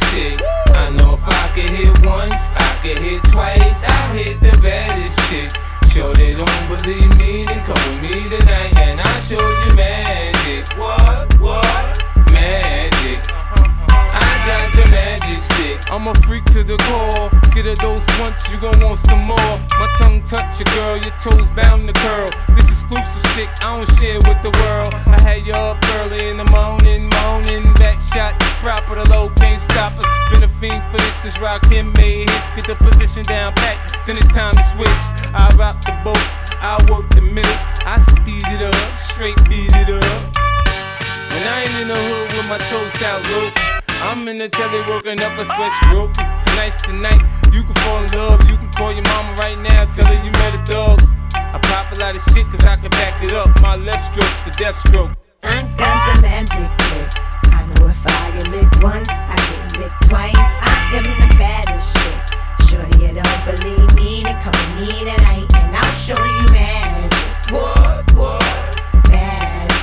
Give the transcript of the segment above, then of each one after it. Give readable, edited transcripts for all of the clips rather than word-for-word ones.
stick. I know if I could hit once, I could hit twice. I hit the baddest chicks. Sure they don't believe me, then come with me tonight and I'll show you magic. What? Magic. I got the magic stick. I'm a freak to the core. Get a dose once, you gon' want some more. My tongue touch your girl, your toes bound to curl. This exclusive stick, I don't share with the world. I had you up early in the morning. Back shot, proper, the low can't stop us. Been a fiend for this, is rockin' made hits. Get the position down pat, then it's time to switch. I rock the boat, I work the middle. I speed it up, straight beat it up. When I ain't in the hood with my toes out low, I'm in the telly working up a sweat stroke. Tonight's the night, you can fall in love. You can call your mama right now, tell her you met a dog. I pop a lot of shit cause I can back it up. My left stroke's the death stroke. I got the magic trick. I know if I get licked once, I get licked twice. I am the baddest chick. Shorty, you don't believe me, then come with me tonight and I'll show you magic. What? Magic.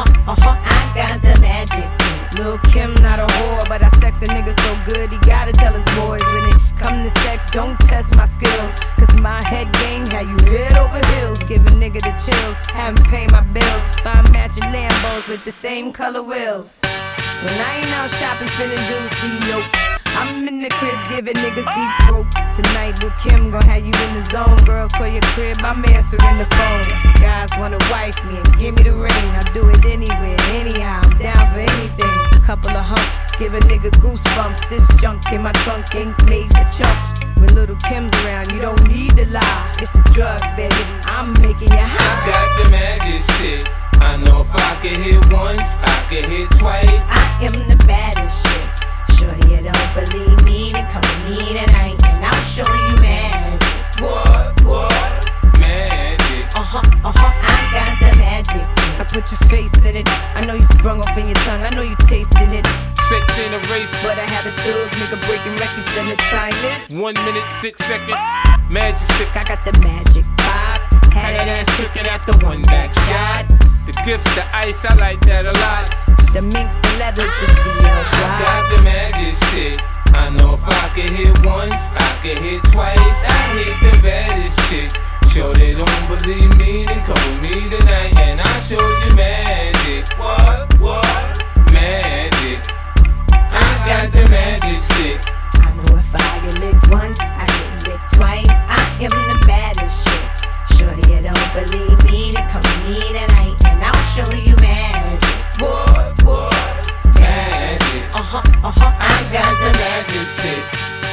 I got the magic trick. Lil' Kim not a whore, but I sex a nigga so good he gotta tell his boys when it come to sex, don't test my skills. Cause my head game had you head over heels. Give a nigga the chills, haven't paid my bills. Buy matching Lambos with the same color wheels. When I ain't out shopping, spending doozy, nope. I'm in the crib giving niggas deep throat. Tonight, Lil' Kim gon' have you in the zone. Girls call your crib, I'm answering the phone. Guys wanna wife me and give me the ring. I do it anywhere, anyhow, I'm down for anything. Couple of humps, give a nigga goosebumps. This junk in my trunk ain't made for chumps. When Little Kim's around, you don't need to lie. It's the drugs, baby, I'm making you high. I got the magic stick. I know if I could hit once, I could hit twice. I am the baddest chick. Shorty, you don't believe me, then come with me tonight and I'll show you magic. What? Magic. I got the magic. I put your face in it. I know you sprung off in your tongue. I know you tasted it. Sex ain't a race, but I have a thug nigga breaking records and the time is 1 minute, 6 seconds. Magic stick. I got the magic vibes. Had that ass chicken after one back shot. The gifts, the ice, I like that a lot. The minks, the leathers, the CL I got the magic stick. I know if I could hit once, I could hit twice. I hit the baddest chicks. Sure they don't believe me, then come with me tonight and I'll show you magic. What? Magic. I got the magic stick. I know if I get licked once, I get licked twice. I am the baddest chick. Shorty, you don't believe me, then come with me tonight and I'll show you magic. What? Magic. I got the magic stick.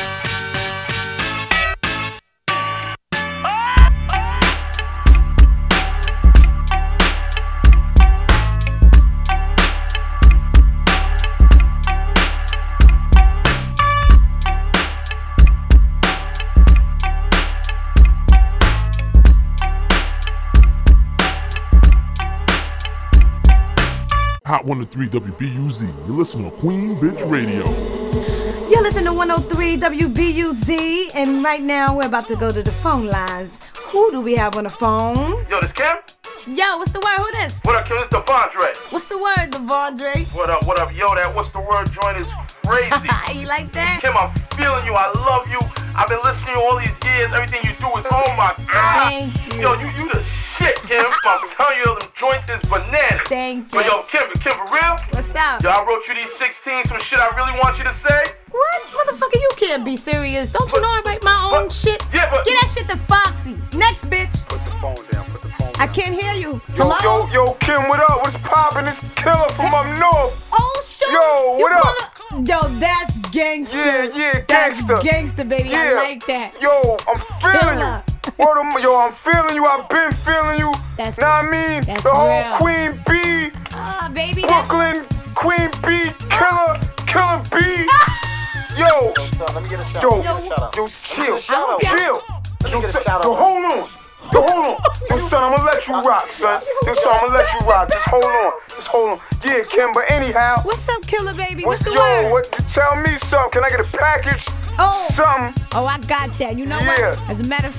Hot 103 WBUZ. You listen to Queen Bitch Radio. You're listening to 103 WBUZ, and right now we're about to go to the phone lines. Who do we have on the phone? Yo, this Kim? Yo, what's the word? Who this? What up, Kim? It's Devondre. What's the word, Devondre? What up? Yo, that what's the word joint is crazy. You like that? Kim, I'm feeling you. I love you. I've been listening to you all these years. Everything you do is, oh my God. Thank you. Yo, you the shit, Kim. I'm telling you, them joints is bananas. Thank you. But yo, Kim, for real? What's up? Yo, I wrote you these 16, some shit I really want you to say. What? Motherfucker, you can't be serious. Don't you know I write my own shit? Yeah, but... Get that shit to Foxy. Next, bitch. Put the phone down. I can't hear you. Hello? Yo, Kim, what up? What's poppin'? It's Killer from up north. Oh, shit. Yo, what up? Yo, that's gangster. Yeah, that's gangster. Gangster, baby. Yeah. I like that. Yo, I'm feeling Killer. you. Yo, I'm feeling you. I've been feeling you. That's, know what I mean? That's the whole real. Queen Bee. Baby. Brooklyn, Queen Bee, Killer Bee. Yo. Let me get a shot. Yo, chill. Yo, hold on. Yo, son, I'm gonna let you rock, son. Just hold on. Yeah, Kim, but anyhow. What's up, Killer baby? What's the word? Tell me something. Can I get a package? Oh. Something. Oh, I got that. You know what? As a matter of fact,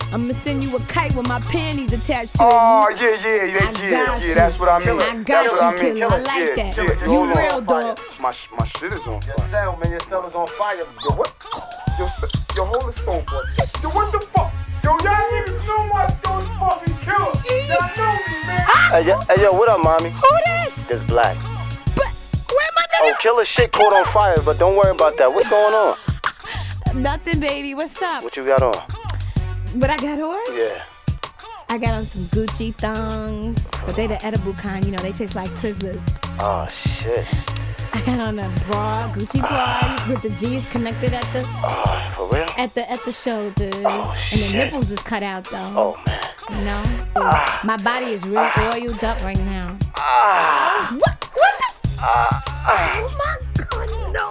I'ma send you a kite with my panties attached to it. Oh, yeah, that's what I mean. I got you, killer. I like that. You real, dog. My shit is on fire. Your cell is on fire. Yo, what? Yo, hold the phone for a second. Yo, what the fuck? Yo, y'all niggas know my son's fucking killer. Y'all know me, man. Hey, yo, what up, mommy? Who this? This Black. But where my nigga? Oh, killer shit caught on fire, but don't worry about that. What's going on? Nothing, baby. What's up? What you got on? What I got on? Yeah. I got on some Gucci thongs, but they the edible kind, you know, they taste like Twizzlers. Oh, shit. I got on a bra, Gucci bra, with the G's connected at the... Oh, for real? At the shoulders. Oh, and the shit. nipples is cut out, though. Oh, man. You know? My body is real oiled up right now. What the... Oh, my God, no.